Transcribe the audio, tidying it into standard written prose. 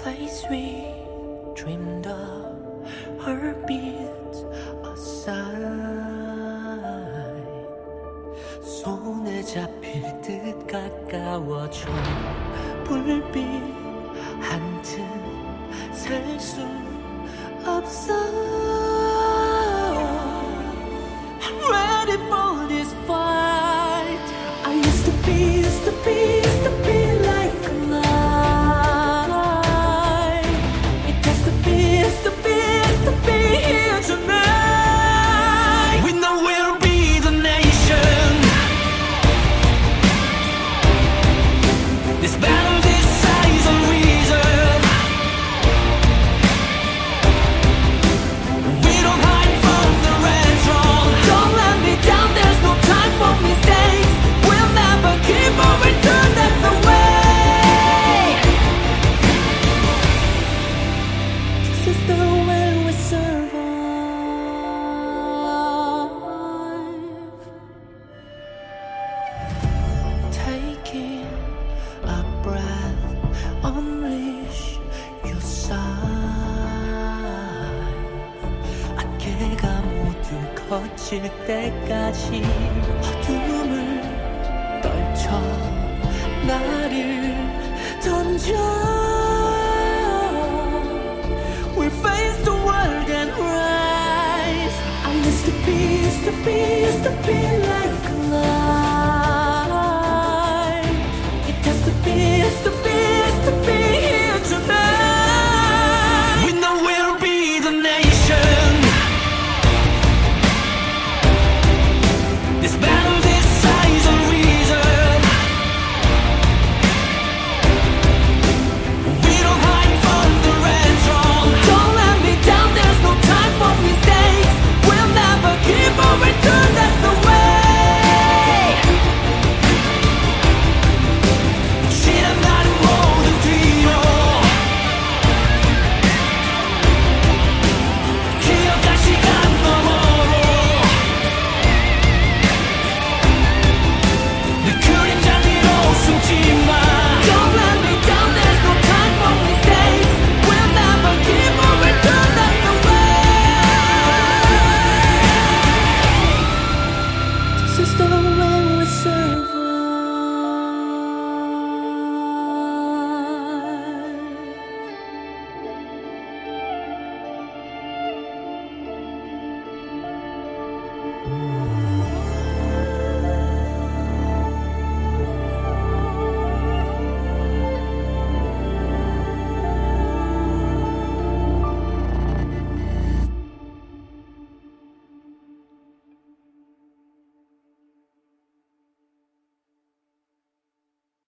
place we dreamed of, heartbeats aside. 손에 잡힐 듯 가까워져 불빛 한 틈 살 수 없어. I'm ready for this fight. I used to be like a light. It has to be here tonight. We know we'll be the nation. This battle decides on reason. We don't hide from the red zone. Don't let me down, there's no time for mistakes. We'll never keep on return, that's the way. This is the way we survive. Taking a breath, unleash your side. 안개가 모두 거칠 때까지 어둠을 떨쳐 나를 던져. We'll face the world and rise. I used to be like